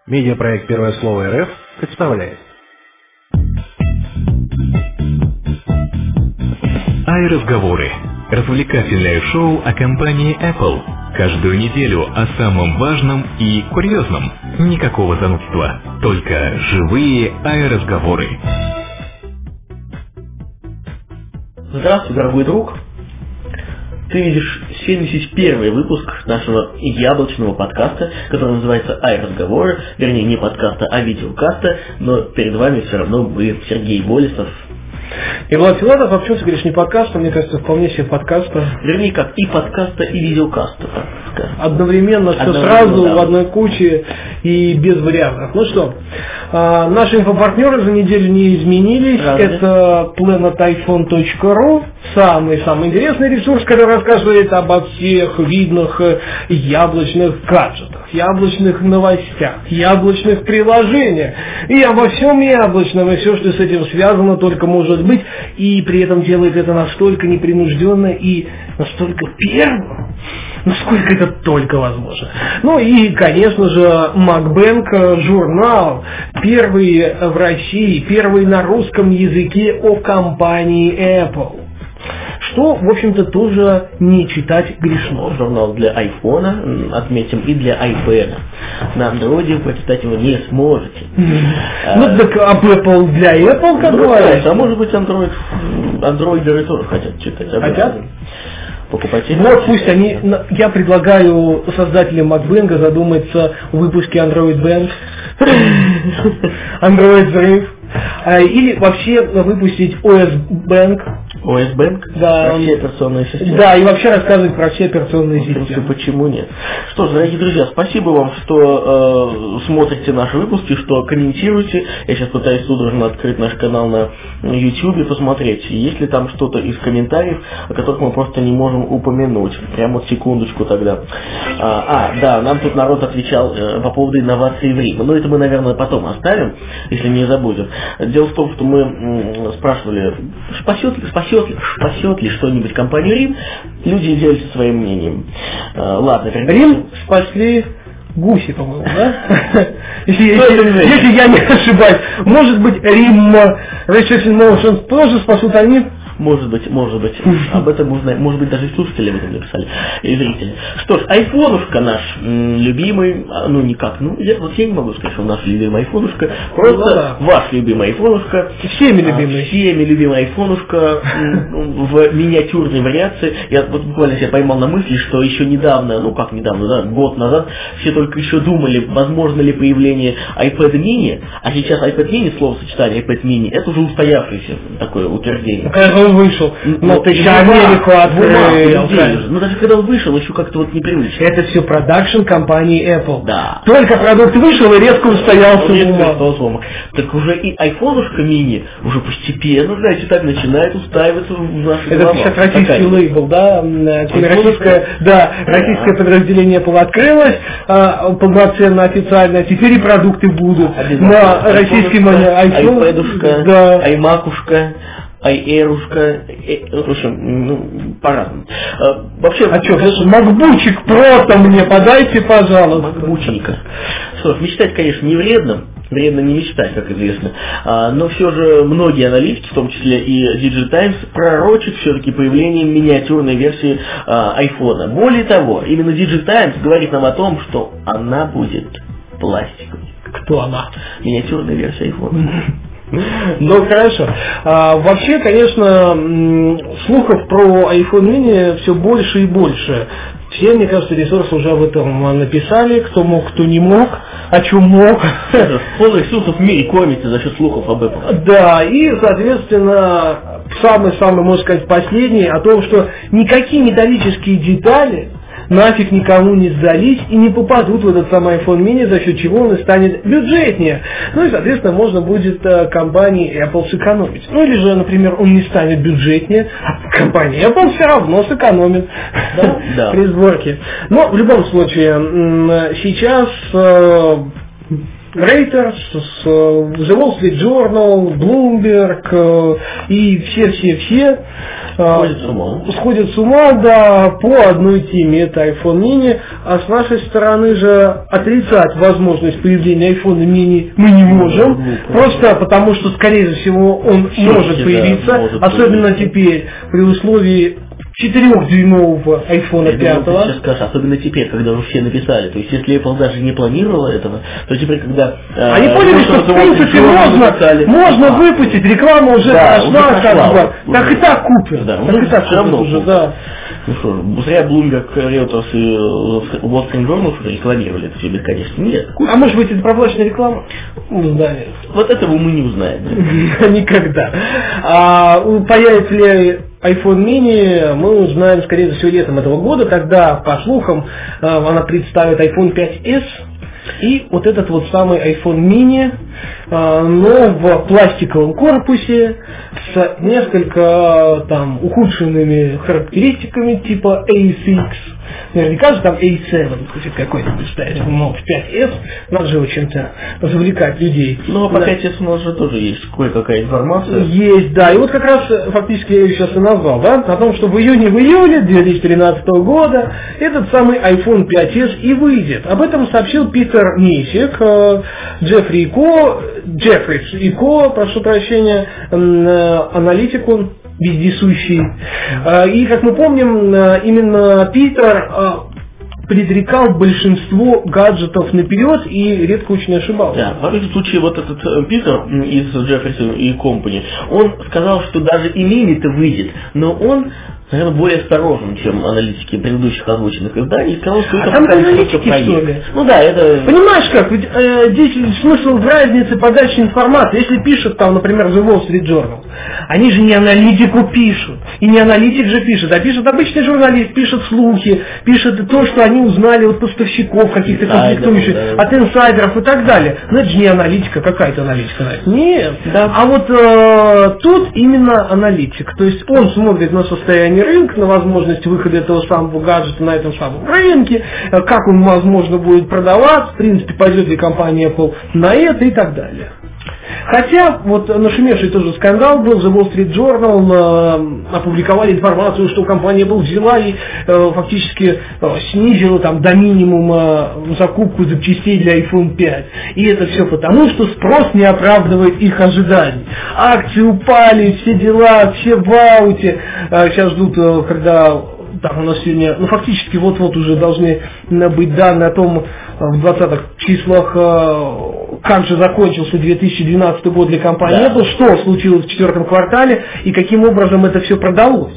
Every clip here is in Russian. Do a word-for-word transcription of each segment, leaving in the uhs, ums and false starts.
Медиапроект «Первое слово РФ» представляет. iRazговоры. Развлекательное шоу о компании Apple. Каждую неделю о самом важном и курьезном. Никакого занудства. Только живые iRazговоры. Здравствуй, дорогой друг. Ты видишь семьдесят первый выпуск нашего яблочного подкаста, который называется iRazговоры. Вернее, не подкаста, а видеокаста. Но перед вами все равно мы, Сергей Болесов. И Влад Филатов, а почему ты говоришь не подкаста, мне кажется, вполне себе подкаста. Вернее, как и подкаста, и видеокаста, так скажем. Одновременно, все Одновременно, сразу, да. в одной куче и без вариантов. Ну что, а, наши инфопартнеры за неделю не изменились. Разве? Это планет айфон точка ру, самый-самый интересный ресурс, который рассказывает обо всех видных яблочных гаджетах, яблочных новостях, яблочных приложениях и обо всем яблочном, и все, что с этим связано, только может быть, и при этом делает это настолько непринужденно и настолько первым, насколько это только возможно. Ну и, конечно же, MacBank журнал, первый в России, первый на русском языке о компании Apple. Что, в общем-то, тоже не читать грешно. Журнал для айфона, отметим, и для iPad. На андроиде прочитать его не сможете. Ну так, а Apple для Apple, как говорят? А может быть, Android, андроидеры тоже хотят читать. Хотят? Покупатели. Вот пусть они, я предлагаю создателям MacBank задуматься о выпуске Android Bank, Android Взрыв, или вообще выпустить о эс Bank. о эс Bank? Да, про все операционные системы. Да, и вообще рассказывать про все операционные в принципе, системы. почему нет? Что ж, дорогие друзья, спасибо вам, что э, смотрите наши выпуски, что комментируете. Я сейчас пытаюсь судорожно открыть наш канал на YouTube и посмотреть, есть ли там что-то из комментариев, о которых мы просто не можем упомянуть. Прямо вот секундочку тогда. А, а, да, нам тут народ отвечал э, по поводу инноваций в Риме. Но это мы, наверное, потом оставим, если не забудем. Дело в том, что мы м, спрашивали, спасет ли, спасет ли, спасет ли что-нибудь компанию Рим, люди делятся своим мнением. А, ладно, Рим спасли гуси, по-моему, да? Если, если, если я не ошибаюсь. Может быть, Рим Research Motion тоже спасут они? Может быть, может быть. Об этом можно, может быть, даже и слушатели об этом написали, и зрители. Что ж, айфонушка наш м, любимый, ну никак, ну я, вот я не могу сказать, что он наш любимый айфонушка, просто ну, да. ваш любимый айфонушка. Всеми любимый. А, всеми любимый айфонушка м, в миниатюрной вариации. Я вот буквально себя поймал на мысли, что еще недавно, ну как недавно, да, год назад, все только еще думали, возможно ли появление iPad mini, а сейчас iPad mini, словосочетание iPad mini, это уже устоявшееся такое утверждение. Он вышел, но ты еще Америку открыл. Ну даже когда он вышел, еще как-то вот непривычно. Это все продакшн компании Apple. Да. Только продукт вышел и резко устоялся в ума. Так уже и айфонушка мини уже постепенно, знаете, так начинает устраиваться в нашей Это сейчас российский лейбл, да? Российское, да, российское подразделение Apple открылось, полноценно, официально, теперь и продукты будут на российском iPhone, iPad-ушка, iMac-ушка, айэрушка, в общем, ну, по-разному. А, вообще, а что, макбучик просто мне подайте, пожалуйста. Макбучника. Что ж, мечтать, конечно, не вредно, вредно не мечтать, как известно, а, но все же многие аналитики, в том числе и Digitimes, пророчат все-таки появление миниатюрной версии а, айфона. Более того, именно Digitimes говорит нам о том, что она будет пластиковой. Кто она? Миниатюрная версия айфона. Ну хорошо. А, вообще, конечно, слухов про iPhone mini все больше и больше. Все, мне кажется, ресурсы уже об этом написали, кто мог, кто не мог, о чем мог. Пол ресурсов в мире кормится за счет слухов об этом. Да, и, соответственно, самый-самый, можно сказать, последний, о том, что никакие металлические детали нафиг никому не сдались и не попадут в этот самый iPhone mini, за счет чего он и станет бюджетнее. Ну и, соответственно, можно будет э, компании Apple сэкономить. Ну или же, например, он не станет бюджетнее, а компания Apple все равно сэкономит да, да. при сборке. Но в любом случае, сейчас э, Reuters, с The Wall Street Journal, Bloomberg и все-все-все Сходят с ума. Сходят с ума, да, по одной теме, это iPhone mini, а с нашей стороны же отрицать возможность появления iPhone mini мы не можем, просто потому что, скорее всего, он Все может да, появиться, может особенно появиться. теперь при условии четырёхдюймового iPhone Я пять. думаю, ты сейчас скажешь, особенно теперь, когда уже все написали. То есть, если Apple даже не планировала этого, то теперь, когда... Они э, поняли, что, в принципе, можно, написали, можно а, выпустить, реклама уже да, прошла, уже как бы, уже, так и так купят. Да, так и так все равно уже, да. Ну что, зря Bloomberg, Reuters и Wall Street Journal уже рекламировали это все бесконечно. Нет. А может быть, это проплаченная реклама? Ну, да, нет. Вот этого мы не узнаем. Никогда. А появится ли iPhone mini, мы узнаем, скорее всего, летом этого года, тогда, по слухам, она представит iPhone пять эс и вот этот вот самый iPhone mini, но в пластиковом корпусе с несколько там ухудшенными характеристиками типа эй эс икс. Наверняка же там эй семь какой-то представить, но в пять эс надо же чем-то завлекать людей. Ну а по да. пять эс у нас же тоже есть кое-какая информация. Есть, да. И вот как раз фактически я ее сейчас и назвал, да, о том, что в июне в июле две тысячи тринадцатого года этот самый iPhone пять эс и выйдет. Об этом сообщил Питер Несик, Джеффри и Ко, Джеффри и Ко, прошу прощения, аналитик он вездесущий. И, как мы помним, именно Питер предрекал большинство гаджетов наперед и редко очень ошибался. Да, во всяком случае, вот этот Питер из Джефферсон и Компани, он сказал, что даже и мини-то выйдет, но он, наверное, более осторожен, чем аналитики предыдущих озвученных изданий, и сказал, что а это там пока аналитики, только проект. что ли? Ну да, это... Понимаешь как, ведь э, здесь смысл в разнице подачи информации. Если пишут там, например, The Wall Street Journal, они же не аналитику пишут, и не аналитик же пишет, а пишет обычный журналист, пишет слухи, пишет то, что они узнали от поставщиков каких-то комплектующих, да, да. от инсайдеров и так далее. Но это же не аналитика, какая-то аналитика. Нет. Да. А вот э, тут именно аналитик. То есть он смотрит на состояние рынка, на возможность выхода этого самого гаджета на этом самом рынке, как он, возможно, будет продаваться, в принципе, пойдет ли компания Apple на это и так далее. Хотя, вот нашумевший тоже скандал был, The Wall Street Journal э, опубликовали информацию, что компания Apple взяла и э, фактически э, снизила там до минимума закупку запчастей для iPhone пять. И это все потому, что спрос не оправдывает их ожиданий. Акции упали, все дела, все в ауте. Э, сейчас ждут, э, когда... Там у нас сегодня, ну фактически вот-вот уже должны быть данные о том в двадцатых числах, как же закончился две тысячи двенадцатый год для компании Apple, да. Что случилось в четвертом квартале и каким образом это все продалось.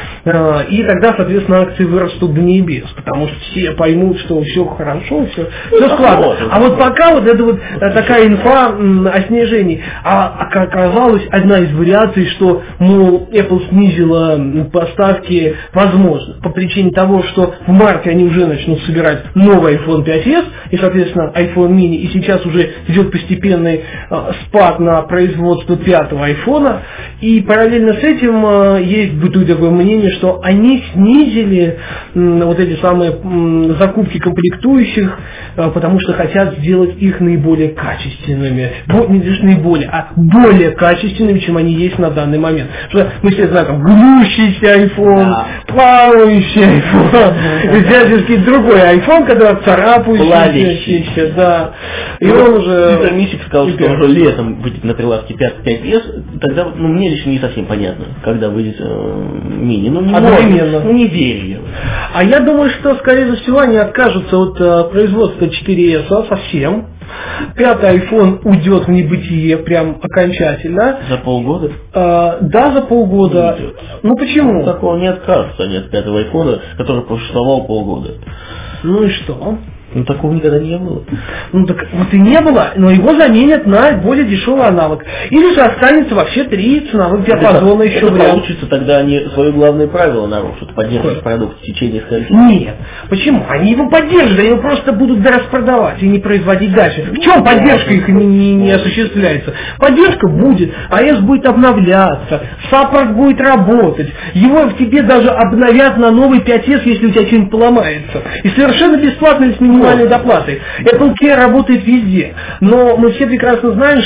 И тогда, соответственно, акции вырастут до небес, потому что все поймут, что все хорошо, все, все складно. А вот пока вот это вот такая инфа о снижении, а оказалась одна из вариаций, что, мол, Apple снизила поставки, возможно, по причине того, что в марте они уже начнут собирать новый iPhone пять эс, и, соответственно, iPhone mini, и сейчас уже идет постепенный спад на производство пятого айфона, и параллельно с этим есть бытует такое мнение, что они снизили м, вот эти самые м, закупки комплектующих, а, потому что хотят сделать их наиболее качественными. Бо, не лишь наиболее, а более качественными, чем они есть на данный момент. Что мы все знаем, там, гнущийся iPhone, да. Плавающий iPhone, всяческий другой iPhone, когда царапающийся, да. И он уже... Питер Несик сказал, что уже летом выйдет на прилавке пять эс, тогда, ну, мне лично не совсем понятно, когда выйдет мини. Ну, не может, ну, не верю. А я думаю, что, скорее всего, они откажутся от а, производства четыре эс совсем. Пятый iPhone уйдет в небытие прям окончательно. За полгода? А, да, за полгода. Ну почему? Ну, такого не откажутся они от пятого iPhone, который просуществовал полгода. Ну и что? Ну, такого никогда не было. Ну, так вот и не было, но его заменят на более дешевый аналог. Или же останется вообще три ценовых диапазона еще это вариант. Получится, тогда они свое главное правило нарушат, поддерживать продукт в течение скольки. Нет. Почему? Они его поддерживают, они его просто будут распродавать и не производить дальше. В чем поддержка их не, не, не осуществляется? Поддержка будет, АЭС будет обновляться, саппорт будет работать, его в тебе даже обновят на новый пять эс, если у тебя что-нибудь поломается. И совершенно бесплатно, если не минимальной доплатой. Apple Care работает везде, но мы все прекрасно знаем,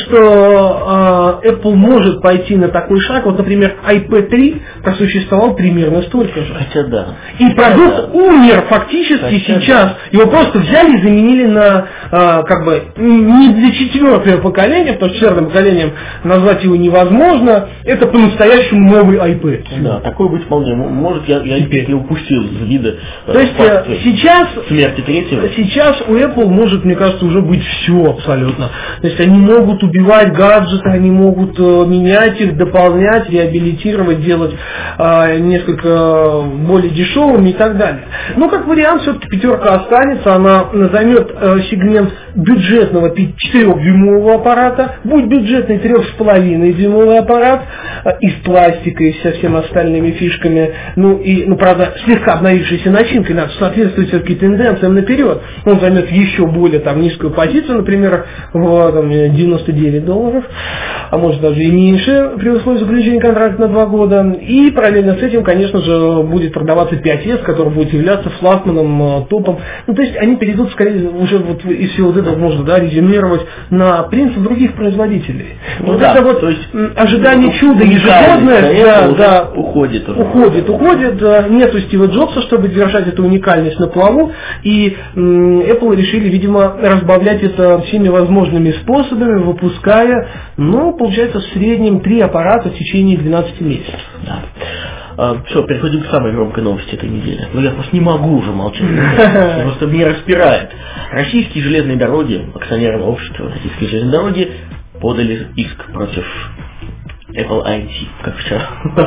что э, Apple может пойти на такой шаг. Вот, например, ай пи три просуществовал примерно столько же. Хотя да. И продукт да. умер фактически Хотя сейчас. Да. Его просто взяли и заменили на, э, как бы, не для четвертого поколения, потому что четвертым поколением назвать его невозможно. Это по-настоящему новый ай пи. Да, такой быть вполне может. Я, я не упустил из вида. То есть э, сейчас, смерти третьего. Сейчас у Apple может, мне кажется, уже быть все абсолютно. То есть они могут убивать гаджеты, они могут э, менять их, дополнять, реабилитировать, делать э, несколько более дешевыми и так далее. Но как вариант, все-таки пятерка останется, она займет э, сегмент бюджетного четырёхдюймового аппарата, будет бюджетный трех с половиной дюймовый аппарат э, из пластика и со всеми остальными фишками, ну и, ну правда, слегка обновившейся начинкой, надо соответствовать все-таки тенденциям наперед. Он займет еще более там низкую позицию, например, в там, девяносто девять долларов, а может даже и меньше при условии заключения контракта на два года. И параллельно с этим, конечно же, будет продаваться пять эс, который будет являться флагманом, топом. Ну, то есть они перейдут скорее уже вот из всего вот этого можно, да, резюмировать на принцип других производителей. Ну, вот да, это вот то есть ожидание чуда ежегодное, да, да, уходит, уже. уходит, уходит. Нету Стива Джобса, чтобы держать эту уникальность на плаву, и м, Apple решили, видимо, разбавлять это всеми возможными способами, выпуская, ну, получается, в среднем три аппарата в течение двенадцати месяцев. Да. А, все, переходим к самой громкой новости этой недели. Ну, я просто не могу уже молчать. Просто меня распирает. Российские железные дороги, акционерное общество Российские железные дороги подали иск против Apple ай эн ти, как вчера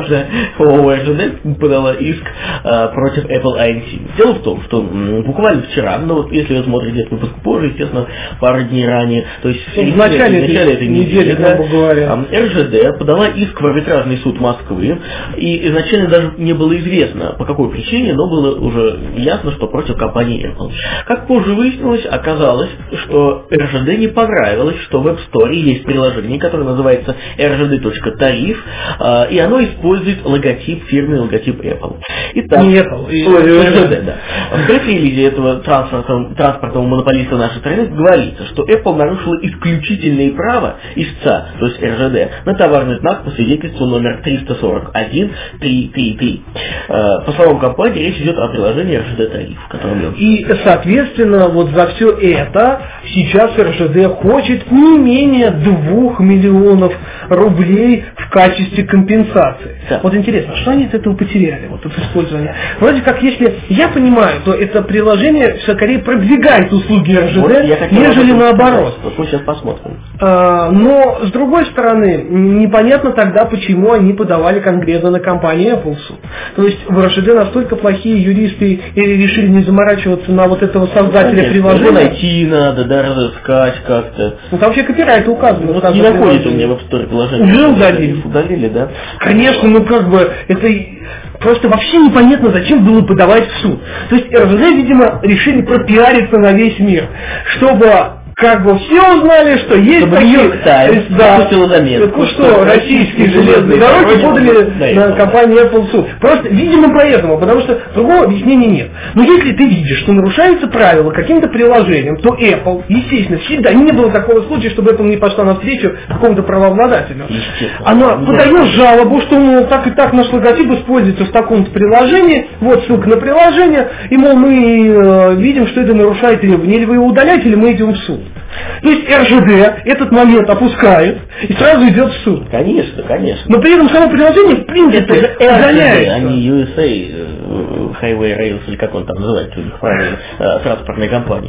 ООО эр жэ дэ подала иск а, против Apple ай эн ти. Дело в том, что м, буквально вчера, ну вот если вы смотрите этот выпуск позже, естественно, пару дней ранее, то есть в, в начале, в начале этой недели, недели, грубо говоря, а, эр жэ дэ подала иск в арбитражный суд Москвы, и изначально даже не было известно, по какой причине, но было уже ясно, что против компании Apple. Как позже выяснилось, оказалось, что эр жэ дэ не понравилось, что в App Store есть приложение, которое называется эр жэ дэ точка тариф, и оно использует логотип, фирменный логотип Apple. Итак, не Apple, и эр жэ дэ, да. В пресс-релизе этого транспортного, транспортного монополиста нашей страны говорится, что Apple нарушила исключительные права истца, то есть эр жэ дэ, на товарный знак по свидетельству номер триста сорок один триста тридцать три. По словам компании, речь идет о приложении эр жэ дэ тариф, в котором я... И, соответственно, вот за все это сейчас эр жэ дэ хочет не менее двух миллионов рублей в качестве компенсации. Да. Вот интересно, что они от этого потеряли, вот от использования? Вроде как, если я понимаю, то это приложение скорее продвигает услуги эр жэ дэ, вот нежели наоборот. Вот мы сейчас посмотрим. А, но, с другой стороны, непонятно тогда, почему они подавали конкретно на компанию Apple суд. То есть в эр жэ дэ настолько плохие юристы или решили не заморачиваться на вот этого создателя Конечно, приложения. Его найти надо, да, разыскать как-то. Ну там вообще копирайт указан. Вот не находится у меня в App Store приложение. Уже удалили. Удалили, да? Конечно, ну как бы, это просто вообще непонятно, зачем было подавать в суд. То есть эр жэ дэ, видимо, решили пропиариться на весь мир, чтобы... Как бы все узнали, что есть чтобы такие... Таймс выпустила заметку, ну что, российские железные дороги подали на компанию Apple суд. Просто, видимо, поэтому, потому что другого объяснения нет. Но если ты видишь, что нарушаются правила каким-то приложением, то Apple, естественно, всегда не было такого случая, чтобы Apple не пошла навстречу какому-то правообладателю. Она подает жалобу, что, мол, так и так наш логотип используется в таком-то приложении, вот ссылка на приложение, и, мол, мы э, видим, что это нарушает требования, или вы его удаляете, или мы идем в суд. То есть эр жэ дэ этот момент опускает и сразу идет в суд. Конечно, конечно. Но при этом само приложение, в принципе, удаляется. А не ю эс эй, Highway Rails, или как он там называется, у них правильно, транспортная компания.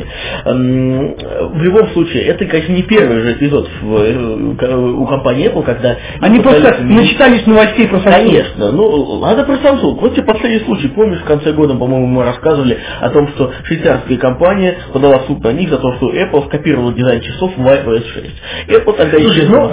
В любом случае, это, конечно, не первый же эпизод в, у компании Apple, когда... Они просто начитались новостей про Samsung. Конечно, ну, ладно про Samsung. Вот тебе последний случай, помнишь, в конце года, по-моему, мы рассказывали о том, что швейцарская компания подала в суд на них за то, что Apple скопировала дизайн часов в ай о эс шесть. Apple тогда Слушай, ну,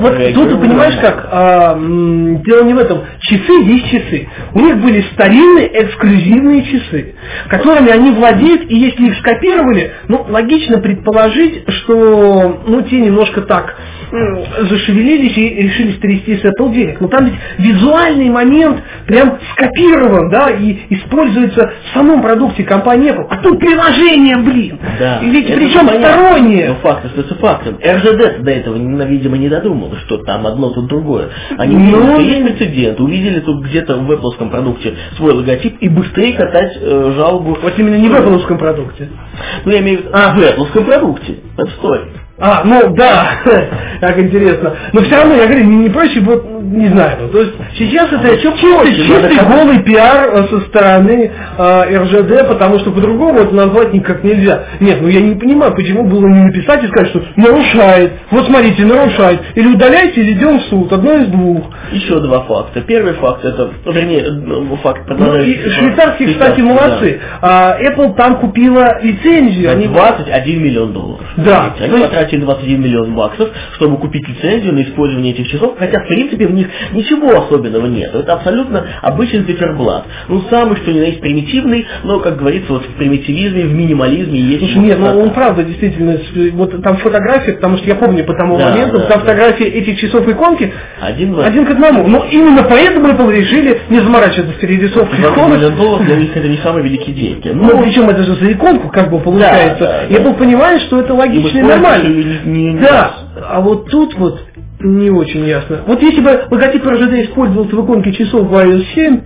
вот тут ты понимаешь как, а, м, дело не в этом. Часы есть часы. У них были старинные эксклюзивные часы, которыми они владеют, и если их скопировали, ну, логично предположить, что, ну, те немножко так м, зашевелились и решили стрясти с Apple денег. Но там ведь визуальный момент прям скопирован, да, и используется в самом продукте компании Apple. А тут приложение, блин. Да. И ведь Это причем стороннее. Ну, факт остается фактом. эр жэ дэ до этого, видимо, не додумал, что там одно, тут другое. Они увидели, Ну, что есть прецедент, увидели тут где-то в Apple продукте свой логотип и быстрее катать э, жалобу. Вот именно не в Apple продукте. Ну, я имею в виду, а, в Apple продукте. App Store. А, ну да, как интересно. Но все равно, я говорю, не, не проще, вот, не знаю. Ну, то есть сейчас это а чисто, чистый голый пиар со стороны э, эр жэ дэ, потому что по-другому это назвать никак нельзя. Нет, ну я не понимаю, почему было не написать и сказать, что нарушает. Вот смотрите, нарушает. Или удаляйте, или идем в суд. Одно из двух. Еще два факта. Первый факт, это, вернее, факт Ну, и продолжающий. швейцарские, кстати, молодцы. Да. А, Apple там купила лицензию. Они двадцать один миллион долларов. Да. Они потратили двадцать один миллион баксов, чтобы купить лицензию на использование этих часов, хотя в принципе в них ничего особенного нет. Это абсолютно обычный циферблат. Ну, самый что ни на есть примитивный, но, как говорится, вот в примитивизме, в минимализме есть... Слушай, нет, ну он правда действительно, вот там фотография, потому что я помню по тому да, моменту, да, там да. фотографии этих часов иконки один, один к одному. Но именно поэтому Apple решили не заморачиваться с перерисовкой иконок. миллион долларов для них это не самые великие деньги. Ну, ну, причем это же за иконку как бы получается. Да, да, и Apple да. понимает, что это логично и нормально. Не, не, да, а вот тут вот не очень ясно. Вот если бы логотип эр жэ дэ использовался в иконке часов в ай о эс семь,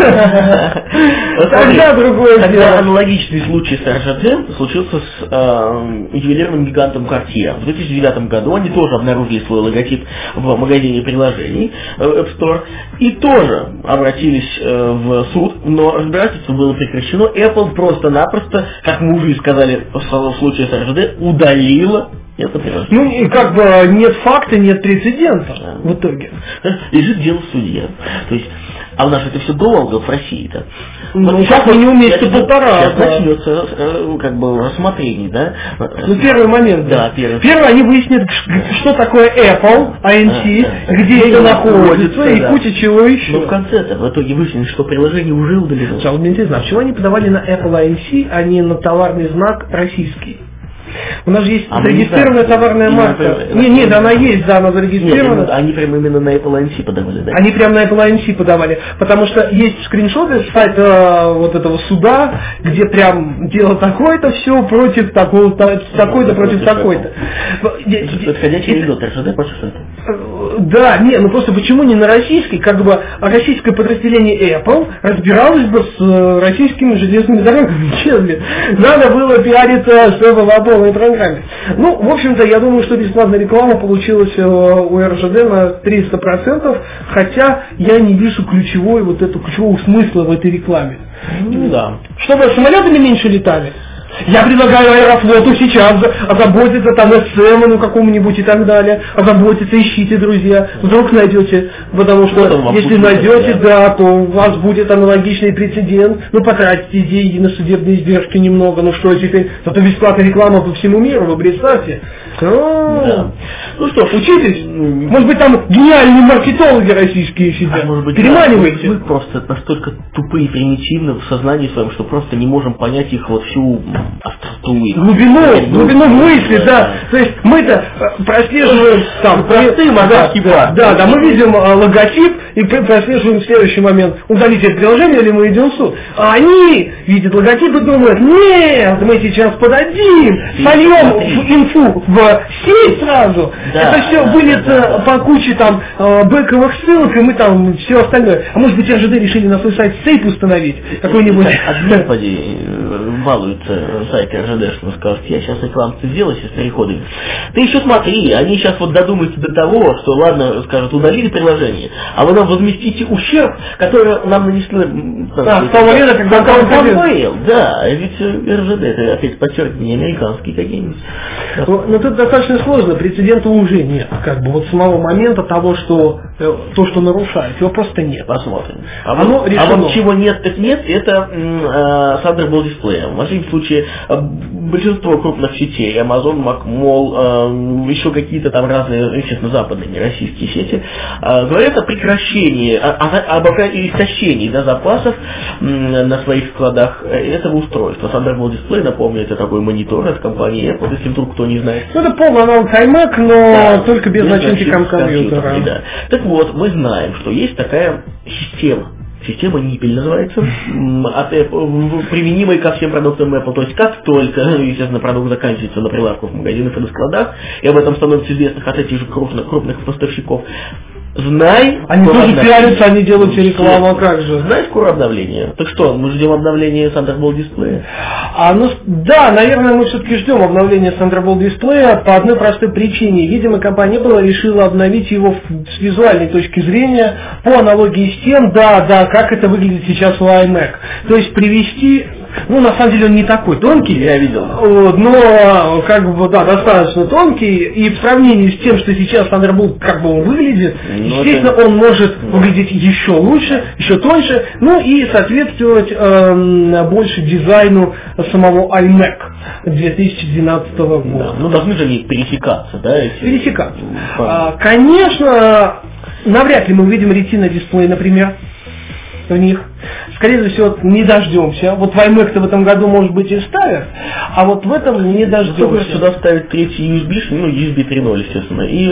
тогда другое дело. Тогда аналогичный случай с эр жэ дэ случился с э, ювелирным гигантом Cartier. В две тысячи девятом году они тоже обнаружили свой логотип в магазине приложений App Store и тоже обратились э, в суд, но разбирательство было прекращено. Apple просто-напросто, как мы уже и сказали в случае с эр жэ дэ, удалила это приложение. Ну и как бы нет факта, нет прецедента да. в итоге. Лежит дело в суде. То есть, а у нас это все долго в России-то. Ну, вот как минимум месяца полтора. Сейчас да. начнется э, как бы рассмотрение, да? Ну, первый момент. Да, да первый. Первый они выяснят, что такое Apple, эй эн си, а, где это, это находится, находится и да. куча чего еще. Но в конце-то в итоге выяснилось, что приложение уже удалено. Сейчас, мне интересно, а почему они подавали на Apple эй эн си, а не на товарный знак российский? У нас же есть а зарегистрированная товарная марка. Не, нет, она есть, да, она зарегистрирована. Нет, они прямо именно на Apple эй эн си подавали, да? Они прямо на Apple эй эн си подавали, потому что есть скриншоты с сайта вот этого суда, где прям дело такое-то, все против такого-то, такой-то против такой-то. Подходящий анекдот, эр жэ дэ против этого. Да, не, ну просто почему не на российский, как бы российское подразделение Apple разбиралось бы с российскими железными дорогами. Надо было пиариться, чтобы в полной программе. Ну, в общем-то, я думаю, что бесплатная реклама получилась у эр жэ дэ на триста процентов, хотя я не вижу ключевой, вот этого ключевого смысла в этой рекламе. Ну да. Чтобы самолетами меньше летали. Я предлагаю Аэрофлоту сейчас озаботиться там эс эм ну какому-нибудь и так далее. Озаботиться, ищите, друзья. Вдруг найдете, потому что вот если найдете, да, то у вас будет аналогичный прецедент. Ну, потратите деньги на судебные издержки немного. Ну что теперь? Зато бесплатная реклама по всему миру, вы представьте. Да. Ну что, учитесь. Может быть, там гениальные маркетологи российские сидят. А, может быть, переманивайте. Да, мы просто настолько тупые и примитивны в сознании своем, что просто не можем понять их вот всю остроту. Глубину, глубину мысли, да. да. То есть мы-то прослеживаем там простые мозги, да, да, да, мы видим а, логотип и прослеживаем в следующий момент, удалите это приложение или мы идем в суд. А они видят логотип и думают, нет, мы сейчас подадим, сольем инфу в сеть сразу. Да, это все да, будет да, да, по куче там бэковых ссылок, и мы там все остальное. А может быть, эр жэ дэ решили на свой сайт сейф установить какой-нибудь. Господи, балуются сайт эр жэ дэ, что скажут, я сейчас рекламу сделаю с переходами. Ты еще смотри, они сейчас вот додумаются до того, что, ладно, скажут, удалили приложение, а вы нам возместите ущерб, который нам нанесли... Да, с того времени, когда он помыл. Да, ведь эр жэ дэ, это опять подчеркивание, американские какие-нибудь. Но, но тут достаточно сложно, прецедента уже нет. Как бы вот самого момента того, что то, что нарушает, его просто нет. Посмотрим. А, Оно вот, а вот чего нет, так нет, это э, Thunderbolt дисплея. В вашем случае большинство крупных сетей, Amazon, Macmall, еще какие-то там разные, естественно, западные, не российские сети, говорят о прекращении, о, о, об истощении, да, запасов на своих складах этого устройства. Thunderbolt Display, напомню, это такой монитор от компании Apple, если вдруг кто не знает. Ну, это полный аналог iMac, но да, только без, без начинки компьютера. Да. Так вот, мы знаем, что есть такая система. Система Ниппель называется, от Apple, применимая ко всем продуктам Apple. То есть, как только, естественно, продукт заканчивается на прилавках в магазинах и на складах, и об этом становится известно от этих же крупных, крупных поставщиков, знай... Они тоже пиарятся, они делают рекламу, а как же? Знай скоро обновление. Так что, мы ждем обновления Thunderbolt Display? А, ну, да, наверное, мы все-таки ждем обновления Thunderbolt Display по одной простой причине. Видимо, компания Apple решила обновить его с визуальной точки зрения по аналогии с тем, да, да, как это выглядит сейчас у iMac. То есть привести... Ну, на самом деле он не такой тонкий, я видел, но как бы, да, достаточно тонкий, и в сравнении с тем, что сейчас Thunderbolt как бы он выглядит, но естественно, это... он может выглядеть еще лучше, еще тоньше, ну и соответствовать э, больше дизайну самого iMac две тысячи двенадцатого года. Да, ну, должны же они пересекаться, да? Эти... Пересекаться. А, конечно, навряд ли мы увидим Retina дисплей, например, в них. Скорее всего, не дождемся. Вот в iMac-то в этом году, может быть, и ставят, а вот в этом не дождемся. Сюда ставят третий ю эс би, ну, ю эс би три ноль, естественно, и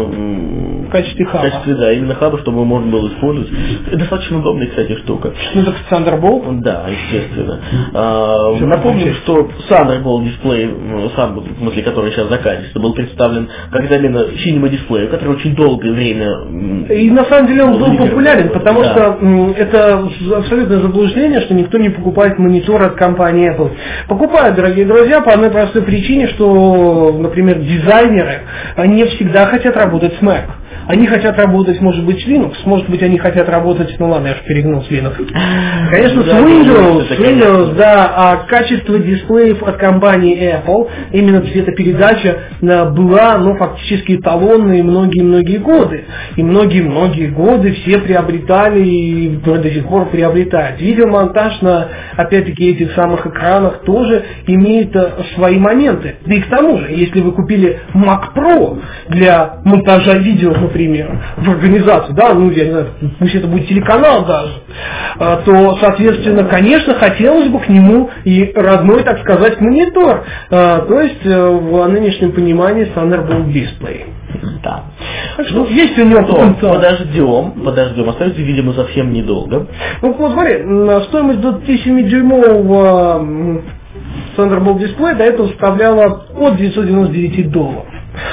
э, в качестве хаба. В качестве, да, именно хаба, чтобы можно было использовать. Это достаточно удобная, кстати, штука. Ну, так Thunderbolt? Да, естественно. А, напомним, что Thunderbolt дисплей, сам, в смысле, который сейчас заканчивается, был представлен как замена Cinema дисплея, который очень долгое время... И на самом деле он был популярен, потому да. что м, это абсолютное заблуждение, что никто не покупает монитор от компании Apple. Покупают, дорогие друзья, по одной простой причине, что, например, дизайнеры не всегда хотят работать с Mac. Они хотят работать, может быть, с Linux, может быть, они хотят работать, ну ладно, я же перегнул с Linux. Конечно, с Windows, с Windows, да, а качество дисплеев от компании Apple, именно цветопередача, была, ну, фактически эталонной многие-многие годы. И многие-многие годы все приобретали и до сих пор приобретают. Видеомонтаж на, опять-таки, этих самых экранах тоже имеет свои моменты. Да и к тому же, если вы купили Mac Pro для монтажа видео, например, в организацию, да, ну, я не знаю, пусть это будет телеканал даже, то, соответственно, конечно, хотелось бы к нему и родной, так сказать, монитор, то есть в нынешнем понимании Thunderbolt Display. Да. Ну, есть у него потенциал. Подождем, подождем, остается, видимо, совсем недолго. Ну, вот смотри, стоимость двадцатисемидюймового Thunderbolt Display до этого составляла от девятьсот девяносто девять долларов.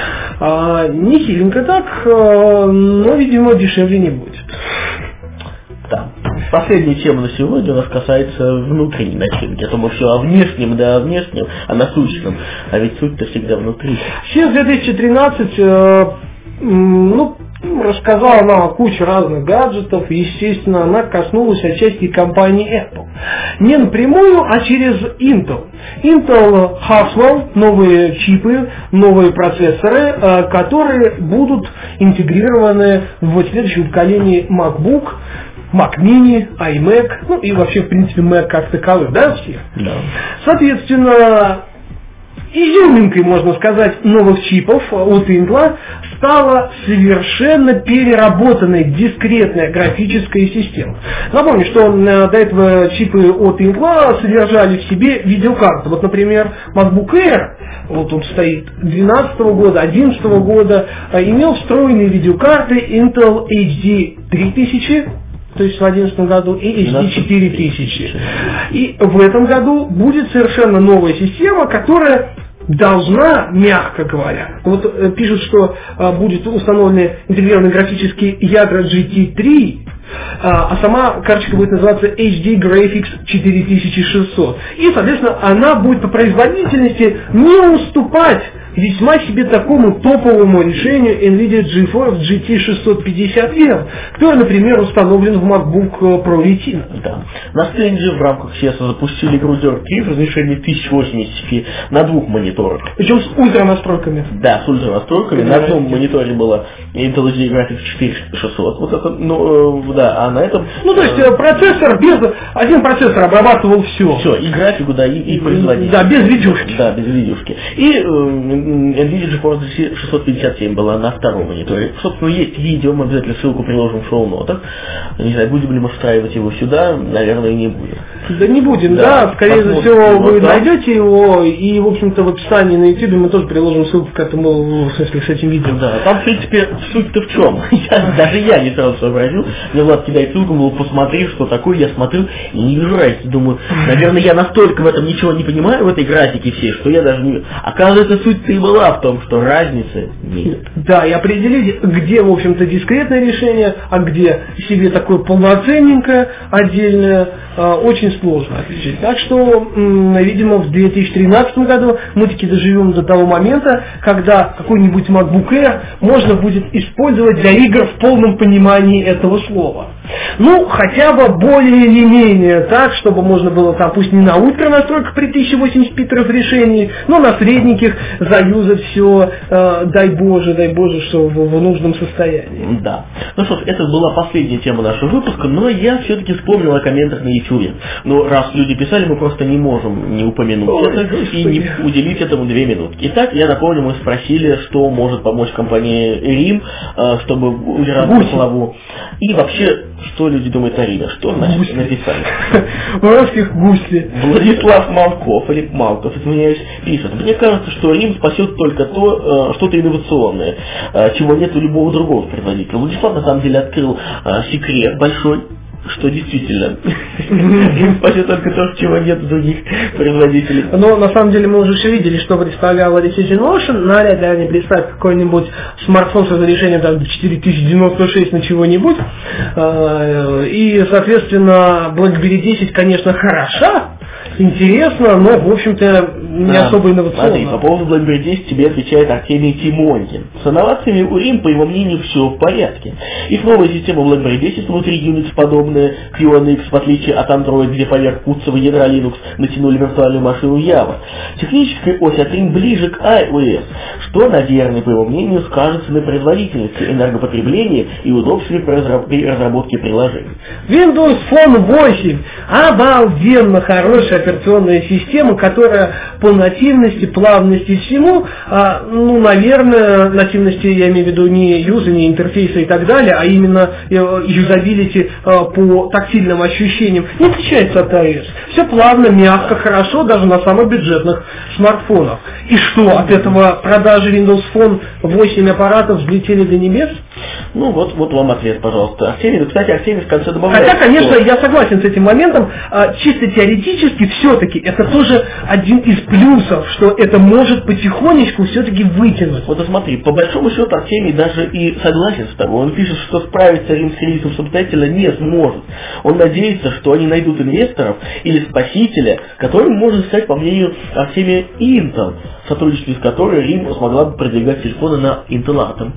А, не сильненько так, но, видимо, дешевле не будет. Да. Последняя тема на сегодня у нас касается внутренней начинки. А то мы все о внешнем, да о внешнем, а насущном. А ведь суть-то всегда внутри. Сейчас две тысячи тринадцать, э, ну, рассказала нам о куче разных гаджетов, и, естественно, она коснулась отчасти компании Apple. Не напрямую, а через Intel. Intel Haswell, новые чипы, новые процессоры, которые будут интегрированы в следующем поколении MacBook, Mac Mini, iMac, ну и вообще, в принципе, Mac как таковых, да, всех? Да. Соответственно, изюминкой, можно сказать, новых чипов от Intel стала совершенно переработанная дискретная графическая система. Напомню, что до этого чипы от Intel содержали в себе видеокарты. Вот, например, MacBook Air, вот он стоит двенадцатого года, одиннадцатого года, имел встроенные видеокарты Intel эйч ди три тысячи, то есть в две тысячи одиннадцатом году, и эйч ди четыре тысячи. И в этом году будет совершенно новая система, которая должна, мягко говоря, вот э, пишут, что э, будет установлены интегрированные графические ядра джи ти три, э, а сама карточка будет называться эйч ди Graphics четыре тысячи шестьсот. И, соответственно, она будет по производительности не уступать весьма себе такому топовому решению NVIDIA GeForce джи ти шестьсот пятьдесят эм, который, например, установлен в MacBook Pro Retina. Да. На стенде в рамках си эс запустили игру Dirt три в разрешении тысяча восемьдесят пи на двух мониторах. Причем с ультра настройками. Да, с ультра настройками. На одном мониторе было Intel эйч ди Graphics четыре тысячи шестьсот, вот это, ну, да, а на этом... Ну, то есть, процессор без... Один процессор обрабатывал все. Все, и графику, да, и, и производитель. Да, без видюшки. Да, без видюшки. И э, NVIDIA GeForce шестьсот пятьдесят семь была на втором мониторе. Собственно, есть видео, мы обязательно ссылку приложим в шоу-нотах. Не знаю, будем ли мы встраивать его сюда, наверное, не будем. Да не будем, да, да скорее всего, вы да. найдете его, и, в общем-то, в описании на YouTube мы тоже приложим ссылку к этому, в смысле, с этим видео. Да, там, в принципе, суть-то в чем? Я, даже я не сразу сообразил. Мне Влад кидает ссылку, мол, посмотри, что такое, я смотрю и не вижу разницы. Думаю, наверное, я настолько в этом ничего не понимаю, в этой графике всей, что я даже не... Оказывается, суть-то и была в том, что разницы нет. Да, и определить, где, в общем-то, дискретное решение, а где себе такое полноценненькое, отдельное, очень сложно отличить. Так что, видимо, в две тысячи тринадцатом году мы таки доживем до того момента, когда какой-нибудь MacBook Air можно будет использовать для игр в полном понимании этого слова. Ну, хотя бы более или менее так, чтобы можно было там, пусть не на ультра настройках при тысяча восемьдесят пи разрешении, но на средненьких заюзать все, э, дай Боже, дай Боже, что в, в нужном состоянии. Да. Ну что ж, это была последняя тема нашего выпуска, но я все-таки вспомнил о комментах на YouTube. Ну, раз люди писали, мы просто не можем не упомянуть Ой, это господи. и не уделить этому две минутки. Итак, я напомню, мы спросили, что может помочь компании Рим, э, чтобы удержаться на плаву. И вообще, что люди думают о Риме? Что значит гусли. Написали? Воровских гусли. Владислав Малков, или Малков, извиняюсь, пишет. Мне кажется, что Рим спасет только то, что-то инновационное, чего нет у любого другого производителя. Владислав, на самом деле, открыл секрет большой, что действительно им спасет только то, чего нет у других производителей. Но на самом деле мы уже все видели, что представляла Decision Motion. Навряд ли они представят какой-нибудь смартфон с разрешением там, четыре тысячи девяносто шесть на чего-нибудь. И, соответственно, BlackBerry десять, конечно, хороша, интересно, но, в общем-то, не а, особо инновационно. Смотри, по поводу BlackBerry десять тебе отвечает Артемий Тимонькин. С инновациями у Рим, по его мнению, все в порядке. Их новая система BlackBerry десять внутри Unix подобная кью эн икс, в отличие от Android, где поверх куцевого ядра Linux натянули виртуальную машину Java. Техническая ось от Рим ближе к iOS, что, наверное, по его мнению, скажется на производительности, энергопотреблении и удобстве при разработке приложений. Windows Phone восемь. Обалденно хорошая операционная система, которая по нативности, плавности всему, а, ну, наверное, нативности я имею в виду не юза, не интерфейса и так далее, а именно юзабилити а, по тактильным ощущениям, не отличается от iOS. Все плавно, мягко, хорошо, даже на самых бюджетных смартфонах. И что, от этого продажи Windows Phone восемь аппаратов взлетели до небес? Ну вот, вот вам ответ, пожалуйста. Артемий, кстати, Артемий в конце добавляет. Хотя, конечно, что... я согласен с этим моментом, чисто теоретически все-таки это тоже один из плюсов, что это может потихонечку все-таки вытянуть. Вот смотри, по большому счету Артемий даже и согласен с тобой. Он пишет, что справиться Рим с релизом самостоятельно не сможет. Он надеется, что они найдут инвесторов или спасителя, которым может стать, по мнению Артемия, Intel, в сотрудничестве с которой Рим смогла бы продвигать телефоны на Intel Atom.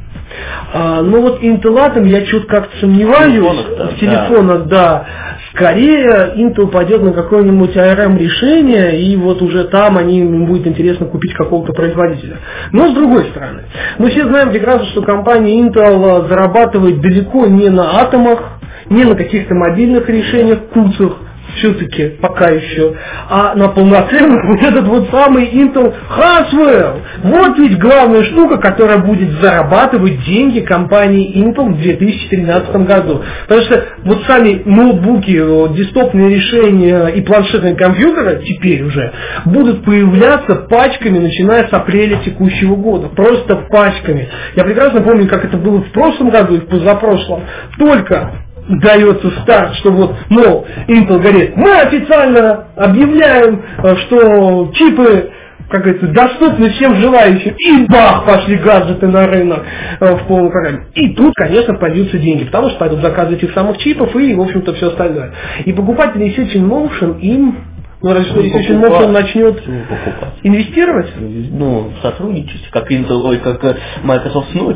А, ну вот Intel Atom я чуть как-то сомневаюсь. В телефонах, да, в телефонах, да. да. Скорее Intel пойдет на какое-нибудь эй ар эм решение, и вот уже там они, им будет интересно купить какого-то производителя. Но с другой стороны, мы все знаем прекрасно, что компания Intel зарабатывает далеко не на атомах, не на каких-то мобильных решениях, куцах, все-таки пока еще, а на полноценных вот этот вот самый Intel Haswell. Вот ведь главная штука, которая будет зарабатывать деньги компании Intel в две тысячи тринадцатом году. Потому что вот сами ноутбуки, десктопные решения и планшетные компьютеры теперь уже будут появляться пачками, начиная с апреля текущего года. Просто пачками. Я прекрасно помню, как это было в прошлом году и в позапрошлом. Только дается старт, что вот, мол, Intel говорит, мы официально объявляем, что чипы, как говорится, доступны всем желающим, и бах, пошли гаджеты на рынок в полном программе. И тут, конечно, пойдутся деньги, потому что пойдут заказы этих самых чипов и, в общем-то, все остальное. И покупатели Decision Motion им, ну, разве что Decision Motion начнет инвестировать? Ну, сотрудничать, как Intel, ой, как Microsoft с Nokia.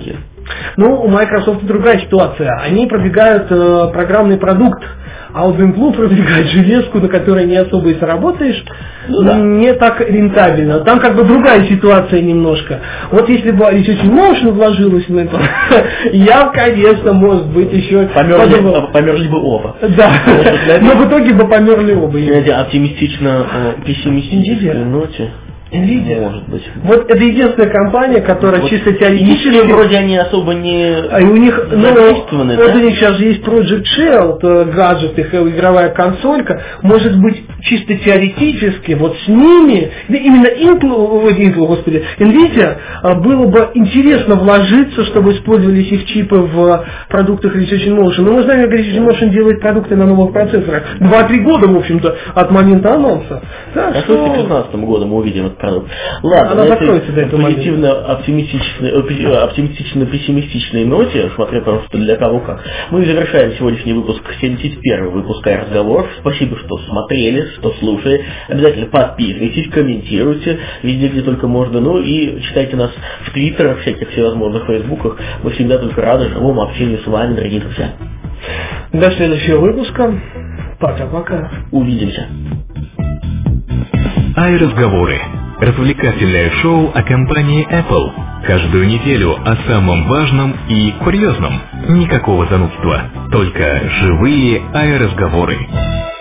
Ну, у Microsoft другая ситуация. Они продвигают э, программный продукт, а вот Intel продвигает железку, на которой не особо и заработаешь, ну, да. не так рентабельно. Там как бы другая ситуация немножко. Вот если бы Alice очень мощно вложилась в это, я, конечно, может быть, еще... Померли, подумал... померли бы оба. Да, но в итоге бы померли оба. Оптимистично-пессимистической ноте. Nvidia. Может быть. Вот это единственная компания, которая вот чисто теоретически... Вроде они особо не а у них, задействованы, ну, да? Вот у них сейчас же есть Project Shield, гаджет, их игровая консолька. Может быть, чисто теоретически, вот с ними, именно Intel, Intel, господи, Nvidia, было бы интересно вложиться, чтобы использовались их чипы в продуктах Research in Motion. Но мы знаем, как Research in Motion делает продукты на новых процессорах. два-три года, в общем-то, от момента анонса. Так что... В две тысячи шестнадцатом году мы увидим этот продукт. Ладно, она на закроется до этого оптимистично-пессимистичной ноте, смотря просто для кого как, мы завершаем сегодняшний выпуск, семьдесят первый выпуск разговоров. Спасибо, что смотрели, что слушали. Обязательно подписывайтесь, комментируйте везде, где только можно. Ну и читайте нас в твиттерах, всяких всевозможных фейсбуках. Мы всегда только рады живому общению с вами, дорогие друзья. До следующего выпуска. Пока-пока. Увидимся. iRazговоры. Развлекательное шоу о компании Apple. Каждую неделю о самом важном и курьезном. Никакого занудства. Только живые iRazговоры.